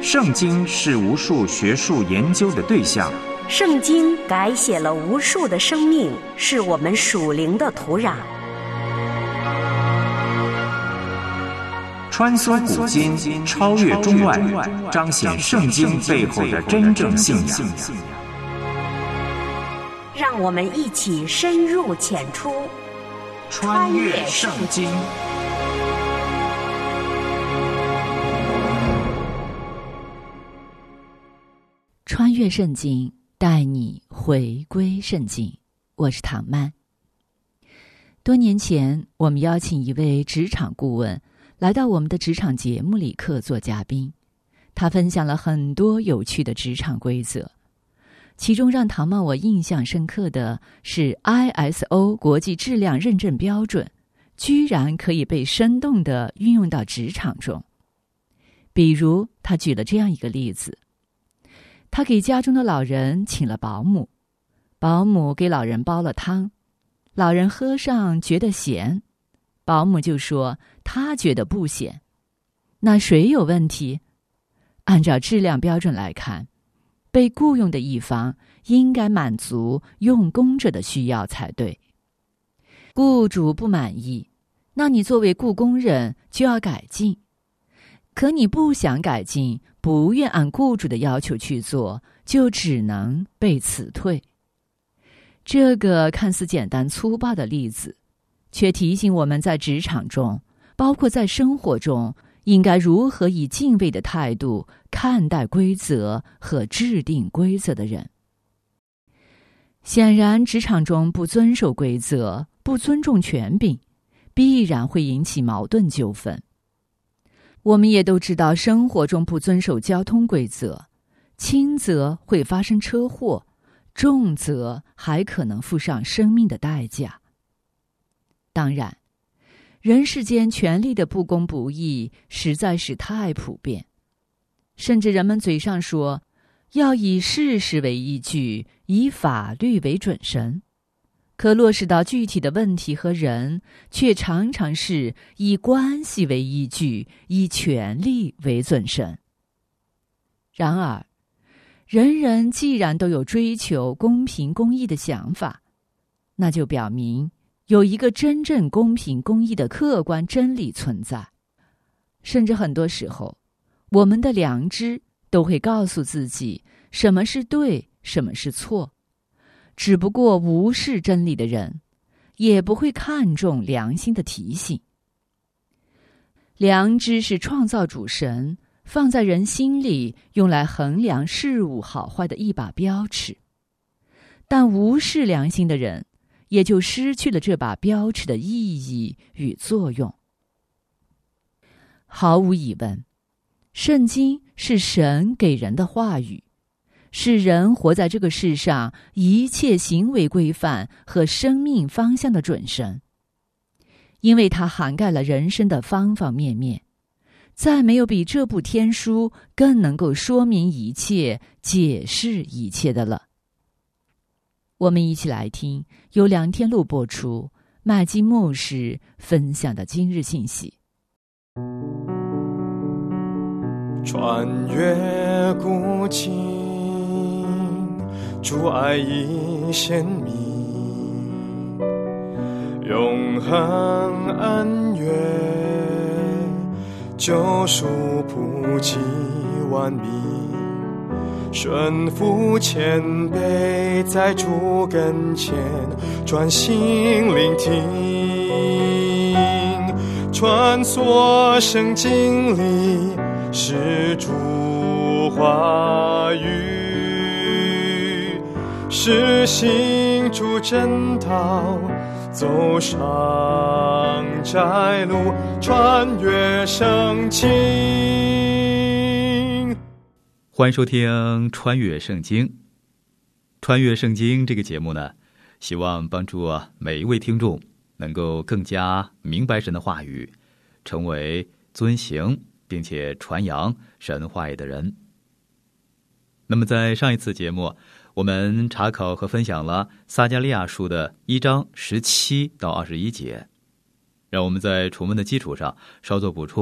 圣经是无数学术研究的对象， 圣经改写了无数的生命，是我们属灵的土壤。 穿梭古今，超越中外，彰显圣经背后的真正信仰。 让我们一起深入浅出， 穿越圣经。 穿越圣经，带你回归圣经。我是唐曼。多年前，我们邀请一位职场顾问来到我们的职场节目里客座嘉宾，他分享了很多有趣的职场规则。其中让唐曼我印象深刻的是 ISO 国际质量认证标准居然可以被生动地运用到职场中。比如他举了这样一个例子，他给家中的老人请了保姆，保姆给老人煲了汤，老人喝上觉得咸，保姆就说他觉得不咸。那谁有问题？按照质量标准来看，被雇佣的一方应该满足用工者的需要才对。雇主不满意，那你作为雇工人就要改进。可你不想改进，不愿按雇主的要求去做，就只能被辞退。这个看似简单粗暴的例子，却提醒我们在职场中，包括在生活中，应该如何以敬畏的态度看待规则和制定规则的人。显然，职场中不遵守规则、不尊重权柄，必然会引起矛盾纠纷。我们也都知道，生活中不遵守交通规则，轻则会发生车祸，重则还可能付上生命的代价。当然，人世间权力的不公不义实在是太普遍，甚至人们嘴上说要以事实为依据，以法律为准绳，可落实到具体的问题和人，却常常是以关系为依据，以权力为准绳。然而，人人既然都有追求公平公义的想法，那就表明有一个真正公平公义的客观真理存在。甚至很多时候，我们的良知都会告诉自己什么是对，什么是错。只不过无视真理的人，也不会看重良心的提醒。良知是创造主神放在人心里用来衡量事物好坏的一把标尺，但无视良心的人，也就失去了这把标尺的意义与作用。毫无疑问，圣经是神给人的话语，是人活在这个世上一切行为规范和生命方向的准绳，因为它涵盖了人生的方方面面，再没有比这部天书更能够说明一切、解释一切的了。我们一起来听由梁天禄播出，麦基牧师分享的今日信息。 穿越古今，主爱已显明，永恒恩怨，救赎普及万民，顺服谦卑，在主跟前专心聆听，穿梭圣经里是主话语，是行主真道，走上窄路，穿越圣经。 欢迎收听《穿越圣经》。穿越圣经这个节目呢，希望帮助每一位听众能够更加明白神的话语，成为遵行并且传扬神话语的人。那么在上一次节目，我们查考和分享了撒迦利亚书的1章17到21节，让我们在重温的基础上稍作补充，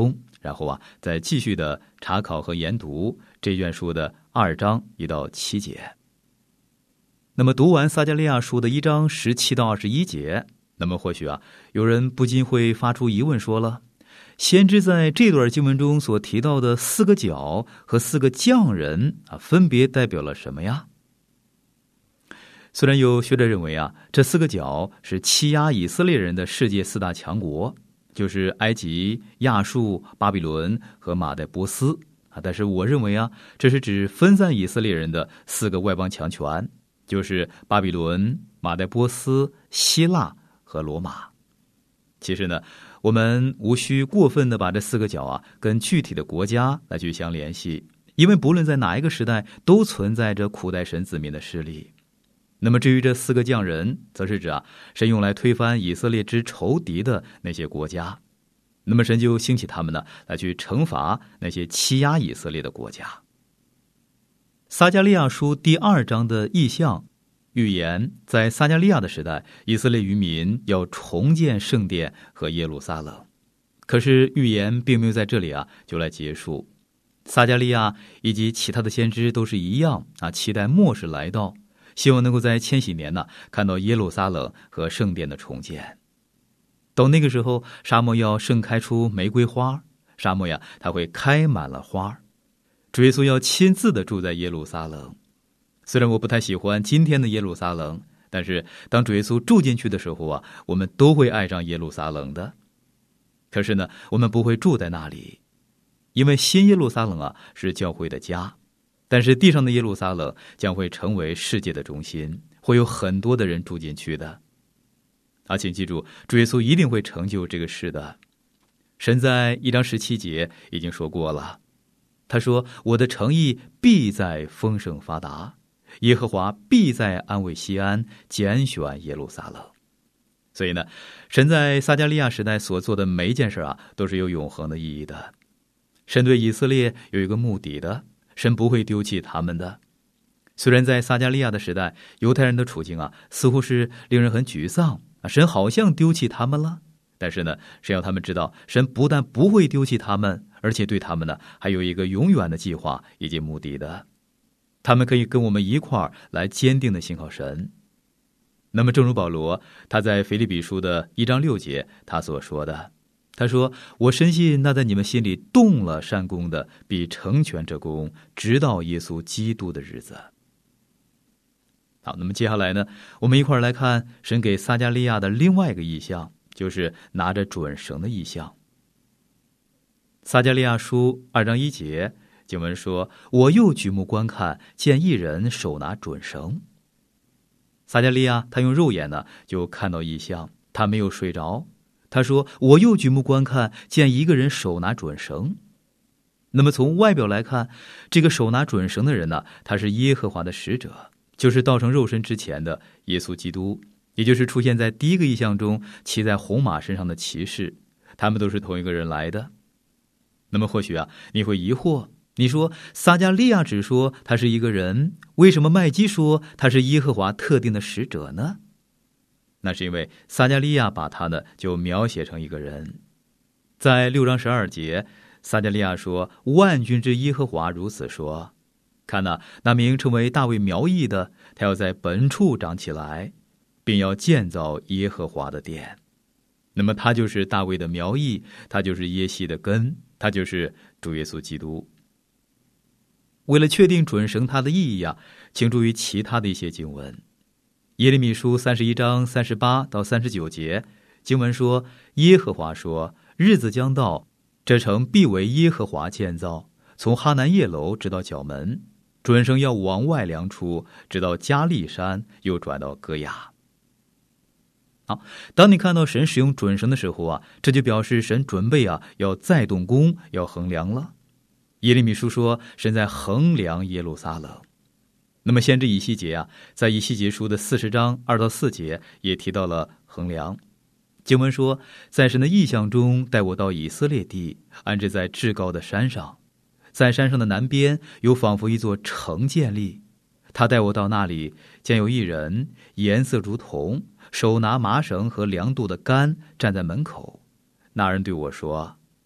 然后再继续的查考和研读这卷书的2章1到7节。那么读完撒迦利亚书的1章17到21节，那么或许有人不禁会发出疑问，说了，先知在这段经文中所提到的4个角和4个匠人分别代表了什么呀？虽然有学者认为这4个角是欺压以色列人的世界4大强国，就是埃及、亚述、巴比伦和马代波斯但是我认为这是指分散以色列人的4个外邦强权，就是巴比伦、马代波斯、希腊和罗马。其实呢，我们无需过分的把这4个角跟具体的国家来去相联系，因为不论在哪一个时代都存在着苦待神子民的势力。那么至于这4个匠人，则是指神用来推翻以色列之仇敌的那些国家，那么神就兴起他们呢，来去惩罚那些欺压以色列的国家。撒迦利亚书第2章的意象预言，在撒迦利亚的时代，以色列渔民要重建圣殿和耶路撒冷。可是预言并没有在这里就来结束。撒迦利亚以及其他的先知都是一样期待末世来到，希望能够在千禧年看到耶路撒冷和圣殿的重建。到那个时候，沙漠要盛开出玫瑰花，沙漠它会开满了花。主耶稣要亲自的住在耶路撒冷。虽然我不太喜欢今天的耶路撒冷，但是当主耶稣住进去的时候我们都会爱上耶路撒冷的。可是呢，我们不会住在那里，因为新耶路撒冷是教会的家，但是地上的耶路撒冷将会成为世界的中心，会有很多的人住进去的。请记住，主耶稣一定会成就这个事的。神在1章17节已经说过了，他说，我的诚意必在丰盛发达，耶和华必在安慰西安，拣选耶路撒冷。所以呢，神在撒迦利亚时代所做的每一件事都是有永恒的意义的。神对以色列有一个目的的，神不会丢弃他们的。虽然在撒迦利亚的时代，犹太人的处境似乎是令人很沮丧，神好像丢弃他们了，但是呢，神要他们知道，神不但不会丢弃他们，而且对他们呢还有一个永远的计划以及目的的。他们可以跟我们一块儿来坚定的信靠神。那么正如保罗他在腓立比书的1章6节他所说的，他说，我深信那在你们心里动了善功的，必成全这功，直到耶稣基督的日子。好，那么接下来呢，我们一块儿来看神给撒迦利亚的另外一个意象，就是拿着准绳的意象。撒迦利亚书2章1节经文说，我又举目观看，见一人手拿准绳。撒迦利亚他用肉眼呢就看到异象，他没有睡着。他说，我又举目观看，见一个人手拿准绳。那么从外表来看，这个手拿准绳的人呢，他是耶和华的使者，就是道成肉身之前的耶稣基督，也就是出现在第一个异象中骑在红马身上的骑士，他们都是同一个人来的。那么或许你会疑惑，你说撒迦利亚只说他是一个人，为什么麦基说他是耶和华特定的使者呢？那是因为撒迦利亚把他呢就描写成一个人。在6章12节，撒迦利亚说，万军之耶和华如此说，看那名称为大卫苗裔的，他要在本处长起来，并要建造耶和华的殿。那么他就是大卫的苗裔，他就是耶西的根，他就是主耶稣基督。为了确定准绳它的意义请注意其他的一些经文。耶利米书31章38到39节经文说，耶和华说，日子将到，这城必为耶和华建造，从哈南叶楼直到角门，准绳要往外量出，直到加利山，又转到歌雅。好，当你看到神使用准绳的时候这就表示神准备要再动工，要衡量了。耶利米书说，神在衡量耶路撒冷。那么先知以西结在以西结书的40章2到4节也提到了衡量。经文说，在神的异象中带我到以色列地，安置在至高的山上，在山上的南边有仿佛一座城建立，他带我到那里，见有一人，颜色如铜，手拿麻绳和量度的杆，站在门口。那人对我说，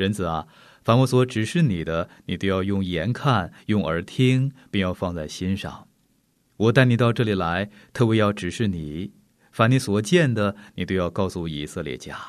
人子啊，凡我所指示你的，你都要用眼看，用耳听，并要放在心上。我带你到这里来，特为要指示你，凡你所见的，你都要告诉以色列家。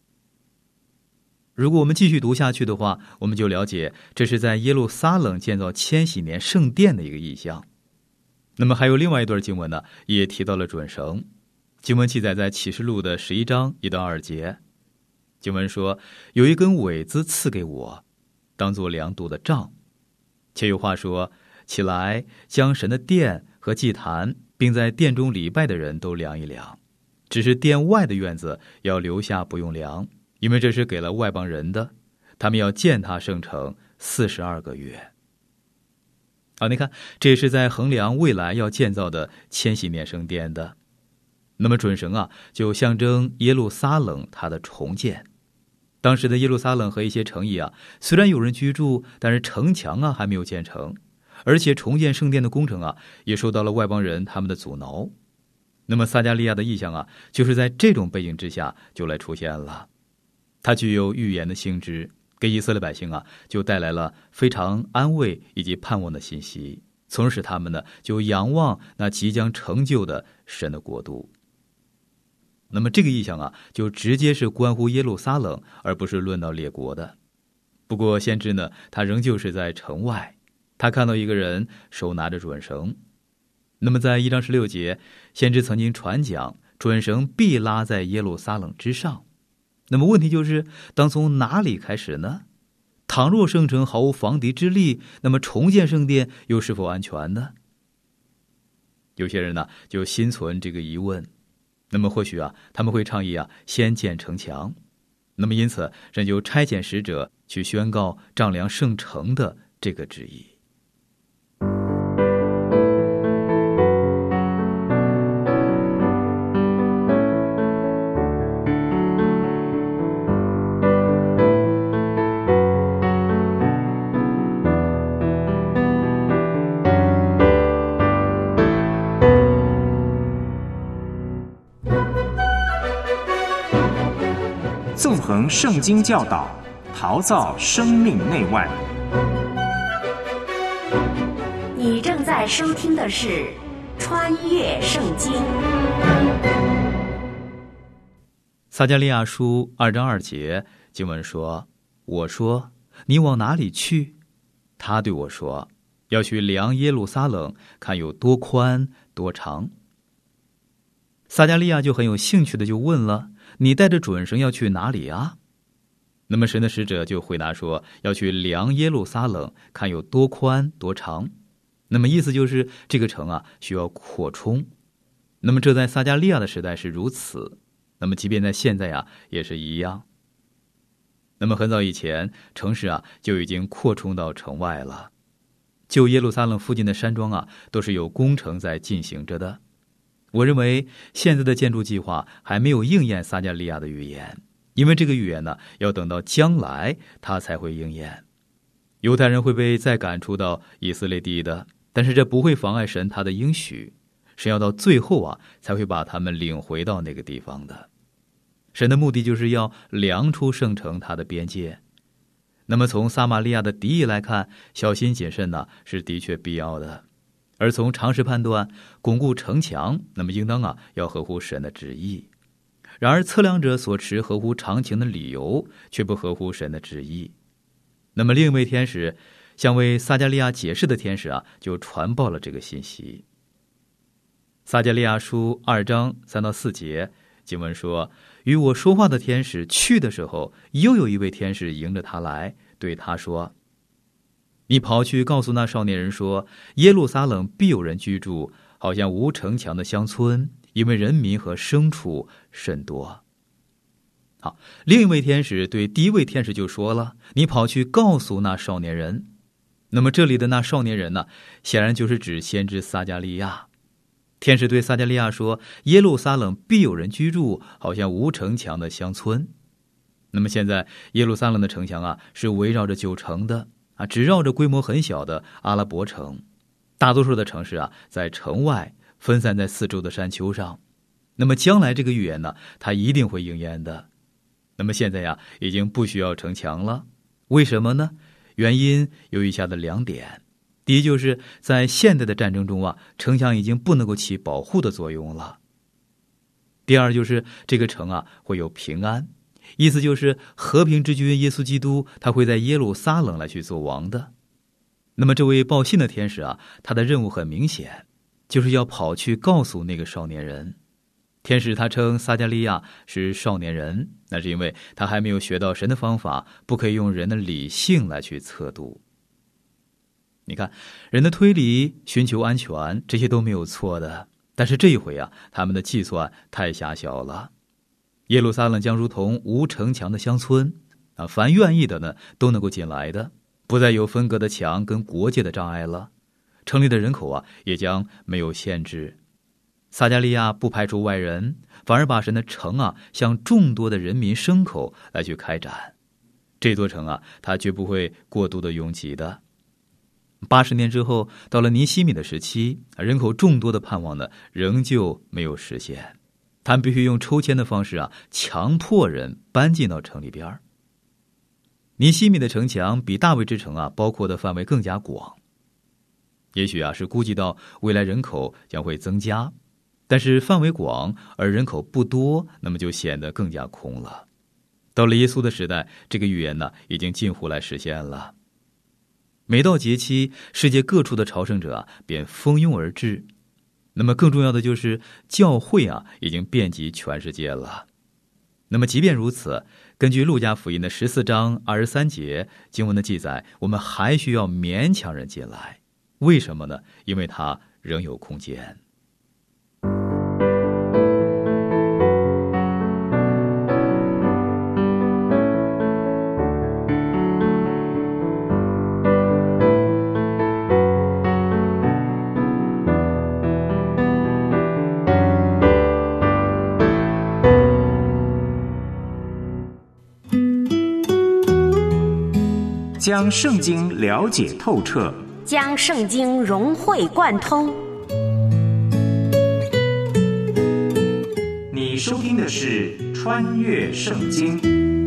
如果我们继续读下去的话，我们就了解这是在耶路撒冷建造千禧年圣殿的一个意象。那么还有另外一段经文呢，也提到了准绳。经文记载在启示录的11章1到2节。经文说，有一根苇子赐给我，当作量度的杖。且有话说，起来，将神的殿和祭坛，并在殿中礼拜的人都量一量。只是殿外的院子要留下不用量，因为这是给了外邦人的，他们要践踏圣城42个月。你看，这也是在衡量未来要建造的千禧年圣殿的。那么准绳啊，就象征耶路撒冷它的重建。当时的耶路撒冷和一些城邑啊，虽然有人居住，但是城墙啊还没有建成，而且重建圣殿的工程啊，也受到了外邦人他们的阻挠。那么撒迦利亚的意象啊，就是在这种背景之下就来出现了，它具有预言的性质，给以色列百姓啊，就带来了非常安慰以及盼望的信息，从而使他们呢，就仰望那即将成就的神的国度。那么这个意象啊，就直接是关乎耶路撒冷，而不是论到列国的。不过先知呢，他仍旧是在城外，他看到一个人手拿着准绳。那么在1章16节，先知曾经传讲准绳必拉在耶路撒冷之上。那么问题就是，当从哪里开始呢？倘若圣城毫无防敌之力，那么重建圣殿又是否安全呢？有些人呢，就心存这个疑问。那么或许啊，他们会倡议啊，先建城墙。那么因此，神就差遣使者去宣告丈量圣城的这个旨意。 纵横圣经教导，陶造生命内外。 你正在收听的是《穿越圣经》。 撒迦利亚书2章2节经文说：“我说，你往哪里去？他对我说，要去量耶路撒冷，看有多宽多长。”撒迦利亚就很有兴趣的就问了：“你带着准绳要去哪里啊？”那么神的使者就回答说：“要去量耶路撒冷，看有多宽多长。”那么意思就是这个城啊需要扩充。那么这在撒迦利亚的时代是如此，那么即便在现在啊也是一样。那么很早以前，城市啊就已经扩充到城外了。就耶路撒冷附近的山庄啊，都是有工程在进行着的。我认为现在的建筑计划还没有应验撒迦利亚的预言，因为这个预言呢，要等到将来它才会应验。犹太人会被再赶出到以色列地的，但是这不会妨碍神他的应许，神要到最后啊，才会把他们领回到那个地方的。神的目的就是要量出圣城它的边界。那么从撒玛利亚的敌意来看，小心谨慎呢，是的确必要的。而从常识判断，巩固城墙，那么应当啊要合乎神的旨意。然而测量者所持合乎常情的理由，却不合乎神的旨意。那么另一位天使，向为撒迦利亚解释的天使啊，就传报了这个信息。撒迦利亚书2章3到4节经文说：“与我说话的天使去的时候，又有一位天使迎着他来，对他说：你跑去告诉那少年人说，耶路撒冷必有人居住，好像无城墙的乡村，因为人民和牲畜甚多。”好，另一位天使对第一位天使就说了：“你跑去告诉那少年人。”那么这里的那少年人呢，显然就是指先知撒迦利亚。天使对撒迦利亚说：“耶路撒冷必有人居住，好像无城墙的乡村。”那么现在耶路撒冷的城墙啊，是围绕着旧城的啊，只绕着规模很小的阿拉伯城。大多数的城市啊，在城外分散在四周的山丘上。那么将来这个预言呢，它一定会应验的。那么现在呀，已经不需要城墙了， 为什么呢？原因有以下的2点。第一，就是在现代的战争中啊，城墙已经不能够起保护的作用了。第二，就是这个城啊会有平安，意思就是和平之君耶稣基督他会在耶路撒冷来去做王的。那么这位报信的天使啊，他的任务很明显，就是要跑去告诉那个少年人。天使他称撒迦利亚是少年人，那是因为他还没有学到神的方法，不可以用人的理性来去测度。你看，人的推理、寻求安全，这些都没有错的，但是这一回啊，他们的计算太狭小了。耶路撒冷将如同无城墙的乡村啊，凡愿意的呢都能够进来的，不再有分隔的墙跟国界的障碍了。城里的人口啊也将没有限制。撒迦利亚不排除外人，反而把神的城啊向众多的人民牲口来去开展。这座城啊，它绝不会过度的拥挤的。80年之后，到了尼希米的时期，人口众多的盼望呢，仍旧没有实现。他们必须用抽签的方式啊，强迫人搬进到城里边。尼希米的城墙比大卫之城啊，包括的范围更加广。也许啊，是估计到未来人口将会增加，但是范围广而人口不多，那么就显得更加空了。到了耶稣的时代，这个预言呢，已经近乎来实现了。每到节期，世界各处的朝圣者啊，便蜂拥而至。那么更重要的就是教会啊，已经遍及全世界了。那么即便如此，根据路加福音的14章23节经文的记载，我们还需要勉强人进来。为什么呢？因为它仍有空间。 将圣经了解透彻， 将圣经融会贯通。 你收听的是《穿越圣经》。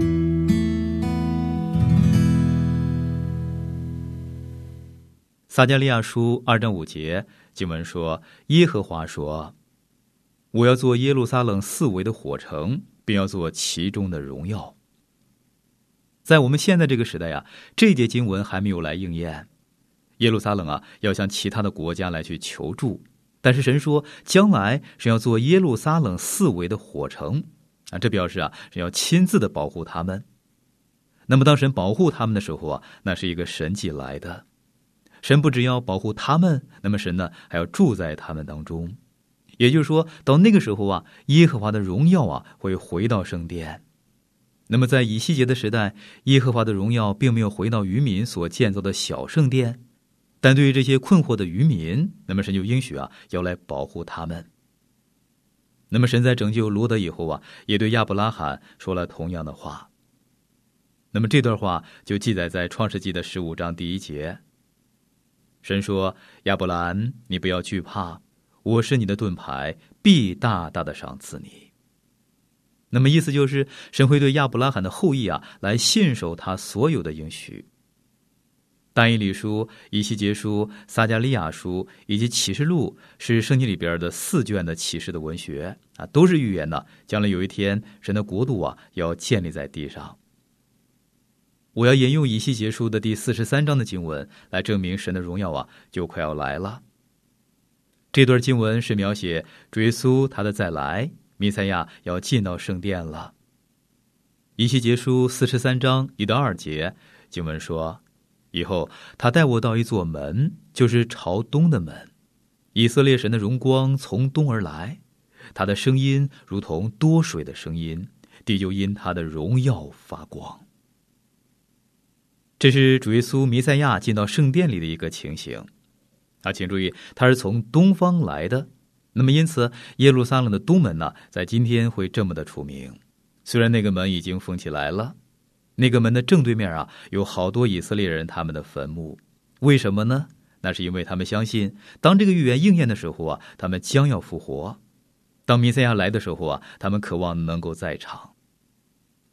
撒迦利亚书2章5节经文说，耶和华说，我要做耶路撒冷4围的火城，并要做其中的荣耀。在我们现在这个时代啊，这一节经文还没有来应验。耶路撒冷啊，要向其他的国家来去求助，但是神说，将来是要做耶路撒冷4围的火城啊，这表示啊，是要亲自的保护他们。那么当神保护他们的时候啊，那是一个神迹来的。神不只要保护他们，那么神呢，还要住在他们当中。也就是说，到那个时候啊，耶和华的荣耀啊，会回到圣殿。那么在以西结的时代，耶和华的荣耀并没有回到渔民所建造的小圣殿，但对于这些困惑的渔民，那么神就应许啊，要来保护他们。那么神在拯救罗德以后啊，也对亚伯拉罕说了同样的话。那么这段话就记载在创世纪的15章第1节。神说，亚伯兰，你不要惧怕，我是你的盾牌，必大大的赏赐你。那么意思就是，神会对亚伯拉罕的后裔啊，来信守他所有的应许。但以理书、以西结书、撒迦利亚书以及启示录是圣经里边的4卷的启示的文学啊，都是预言呢，将来有一天神的国度啊要建立在地上。我要引用以西结书的第43章的经文来证明神的荣耀啊就快要来了。这段经文是描写主耶稣他的再来，弥赛亚要进到圣殿了。以西结书43章1到2节经文说，以后他带我到一座门，就是朝东的门，以色列神的荣光从东而来，他的声音如同多水的声音，地就因他的荣耀发光。这是主耶稣弥赛亚进到圣殿里的一个情形啊，请注意，他是从东方来的。那么因此耶路撒冷的东门呢，在今天会这么的出名。虽然那个门已经封起来了，那个门的正对面啊，有好多以色列人他们的坟墓。为什么呢？那是因为他们相信，当这个预言应验的时候啊，他们将要复活。当弥赛亚来的时候啊，他们渴望能够在场。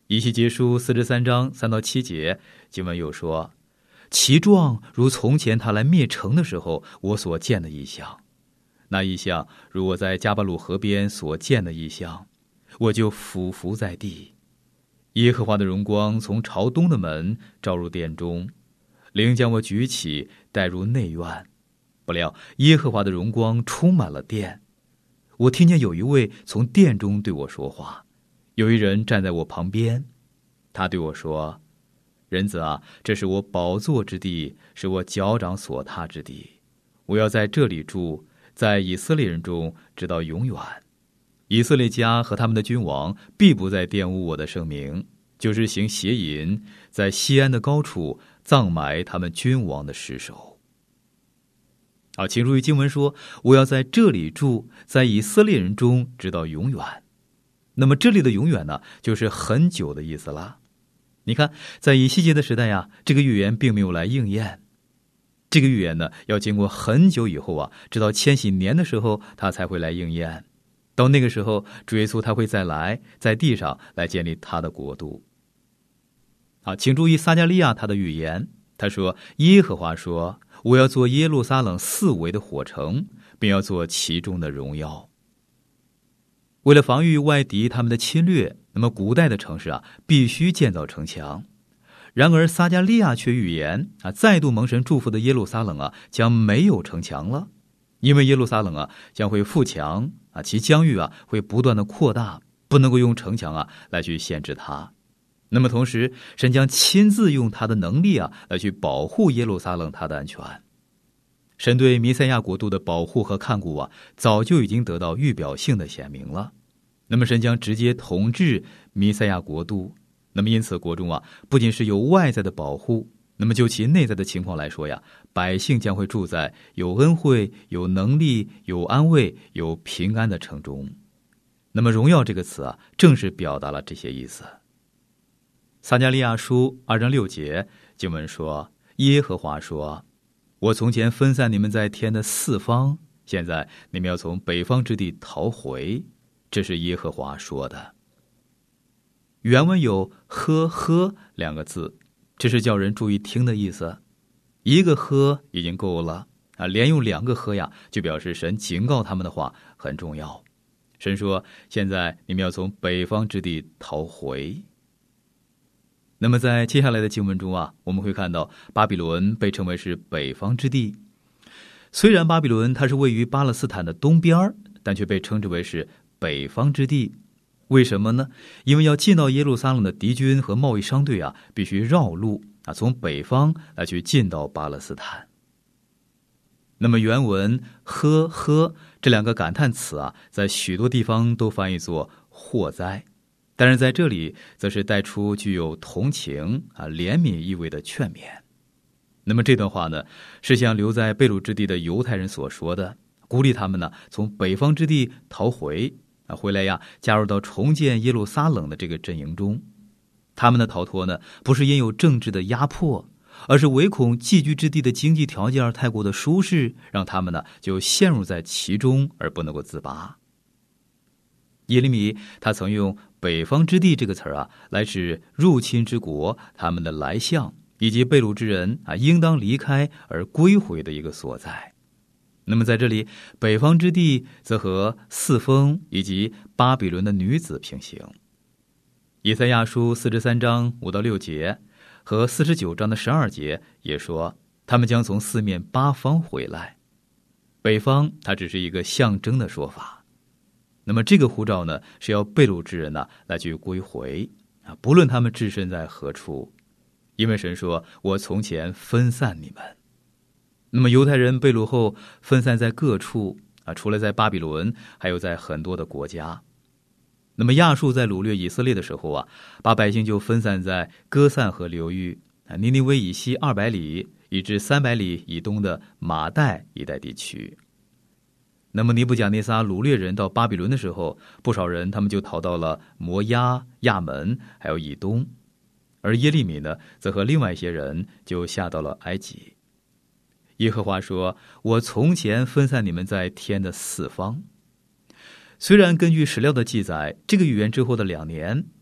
以西结书43章3到7节，经文又说，其状如从前他来灭城的时候我所见的异象，那异象如我在加巴鲁河边所见的异象，我就俯伏在地。耶和华的荣光从朝东的门照入殿中，灵将我举起带入内院，不料耶和华的荣光充满了殿。我听见有一位从殿中对我说话，有一人站在我旁边，他对我说，人子啊，这是我宝座之地，是我脚掌所踏之地，我要在这里住，在以色列人中直到永远。以色列家和他们的君王必不再玷污我的圣名，就是行邪淫，在西安的高处葬埋他们君王的尸首。请注意经文说，我要在这里住，在以色列人中直到永远。那么这里的永远呢，就是很久的意思啦。你看，在以西结的时代呀，这个预言并没有来应验。这个预言呢，要经过很久以后直到千禧年的时候，它才会来应验。到那个时候，主耶稣他会再来，在地上来建立他的国度。请注意撒迦利亚他的预言，他说，耶和华说，我要做耶路撒冷四围的火城，并要做其中的荣耀。为了防御外敌他们的侵略，那么古代的城市必须建造城墙。然而撒迦利亚却预言再度蒙神祝福的耶路撒冷将没有城墙了，因为耶路撒冷将会富强其疆域会不断的扩大，不能够用城墙来去限制它。那么同时，神将亲自用他的能力来去保护耶路撒冷他的安全。神对弥赛亚国度的保护和看顾早就已经得到预表性的显明了。那么神将直接统治弥赛亚国度，那么因此国中不仅是有外在的保护，那么就其内在的情况来说百姓将会住在有恩惠、有能力、有安慰、有平安的城中。那么荣耀这个词正是表达了这些意思。撒迦利亚书2章6节经文说，耶和华说，我从前分散你们在天的四方，现在你们要从北方之地逃回，这是耶和华说的。原文有呵呵两个字，这是叫人注意听的意思。一个呵已经够了连用两个呵就表示神警告他们的话很重要。神说，现在你们要从北方之地逃回。那么在接下来的经文中我们会看到巴比伦被称为是北方之地。虽然巴比伦它是位于巴勒斯坦的东边，但却被称之为是北方之地。为什么呢？因为要进到耶路撒冷的敌军和贸易商队必须绕路从北方来去进到巴勒斯坦。那么原文呵呵这两个感叹词在许多地方都翻译作祸灾，但是在这里则是带出具有同情怜悯意味的劝勉。那么这段话呢，是向留在被掳之地的犹太人所说的，鼓励他们呢从北方之地逃回来加入到重建耶路撒冷的这个阵营中。他们的逃脱呢，不是因有政治的压迫，而是唯恐寄居之地的经济条件太过的舒适，让他们呢就陷入在其中而不能够自拔。耶利米他曾用北方之地这个词来指入侵之国他们的来向，以及被掳之人应当离开而归回的一个所在。那么在这里，北方之地则和四风以及巴比伦的女子平行。以赛亚书43章5到6节和49章的12节也说，他们将从四面八方回来。北方它只是一个象征的说法。那么这个呼召呢，是要被掳之人来去归回不论他们置身在何处，因为神说，我从前分散你们。那么犹太人被掳后分散在各处除了在巴比伦，还有在很多的国家。那么亚述在掳掠以色列的时候把百姓就分散在歌散河流域尼尼微以西200里以至300里以东的马代一带地区。那么尼布甲尼撒掳掠人到巴比伦的时候，不少人他们就逃到了摩押、亚门还有以东，而耶利米呢，则和另外一些人就下到了埃及。耶和华说，我从前分散你们在天的四方。虽然根据史料的记载，这个预言之后的2年，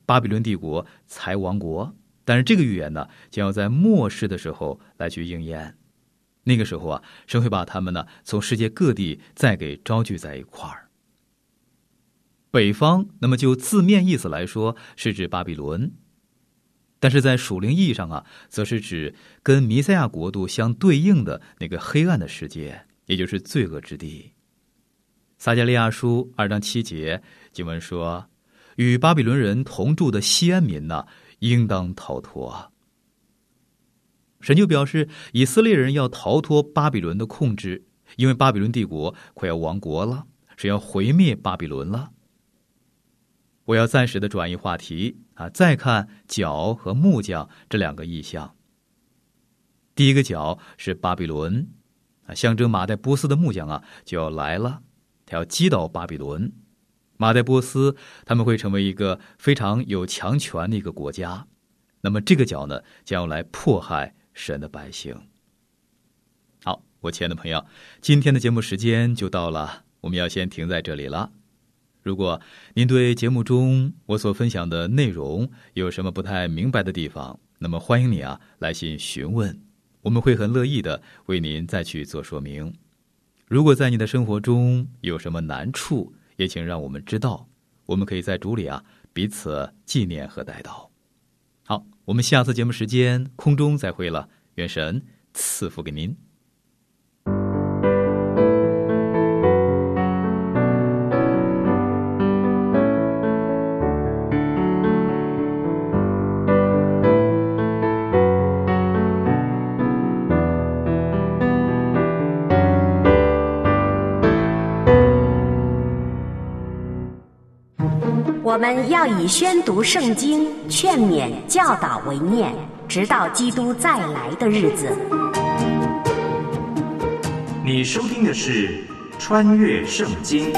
巴比伦帝国才亡国，但是这个预言呢，将要在末世的时候来去应验。那个时候啊，神会把他们呢从世界各地再给招聚在一块儿。北方，那么就字面意思来说是指巴比伦，但是在属灵意义上啊，则是指跟弥赛亚国度相对应的那个黑暗的世界，也就是罪恶之地。撒迦利亚书2章7节经文说，与巴比伦人同住的西安民呢，应当逃脱。神就表示以色列人要逃脱巴比伦的控制，因为巴比伦帝国快要亡国了，是要毁灭巴比伦了。我要暂时的转移话题再看角和木匠这两个意象。第一个角是巴比伦象征马代波斯的木匠就要来了，他要击倒巴比伦。马代波斯他们会成为一个非常有强权的一个国家，那么这个角呢，将要来迫害神的百姓。好，我亲爱的朋友，今天的节目时间就到了，我们要先停在这里了。如果您对节目中我所分享的内容有什么不太明白的地方，那么欢迎你来信询问，我们会很乐意的为您再去做说明。如果在你的生活中有什么难处，也请让我们知道，我们可以在主里彼此纪念和代祷。好，我们下次节目时间空中再会了，愿神赐福给您。 我们要以宣读圣经、劝勉、教导为念，直到基督再来的日子。 你收听的是《穿越圣经》。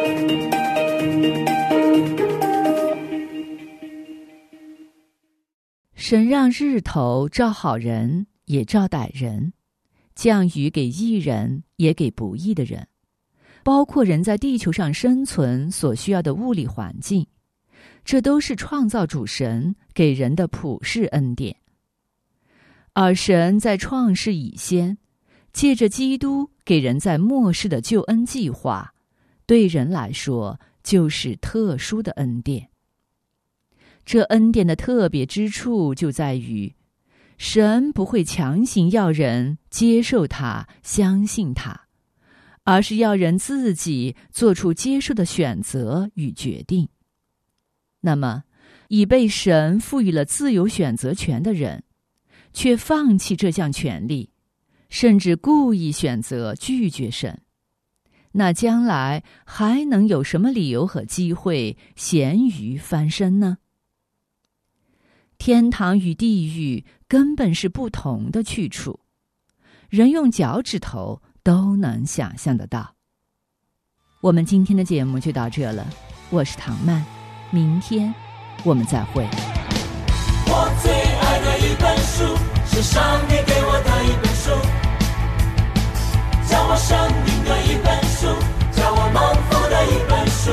神让日头照好人，也照歹人，降雨给义人，也给不义的人，包括人在地球上生存所需要的物理环境。这都是创造主神给人的普世恩典。而神在创世以先，借着基督给人在末世的救恩计划，对人来说就是特殊的恩典。这恩典的特别之处就在于，神不会强行要人接受它、相信它，而是要人自己做出接受的选择与决定。那么，已被神赋予了自由选择权的人，却放弃这项权利，甚至故意选择拒绝神，那将来还能有什么理由和机会咸鱼翻身呢？天堂与地狱根本是不同的去处，人用脚趾头都能想象得到。我们今天的节目就到这了，我是唐曼，明天我们再会。 我最爱的一本书，是上帝给我的一本书，教我生命的一本书，教我蒙福的一本书。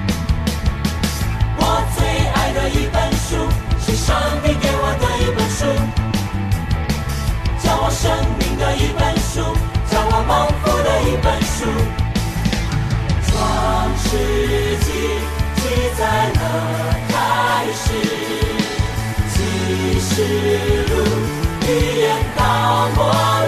我最爱的一本书，是上帝给我的一本书，教我生命的一本书，教我蒙福的一本书。创世纪记载了开始，启示录预言到末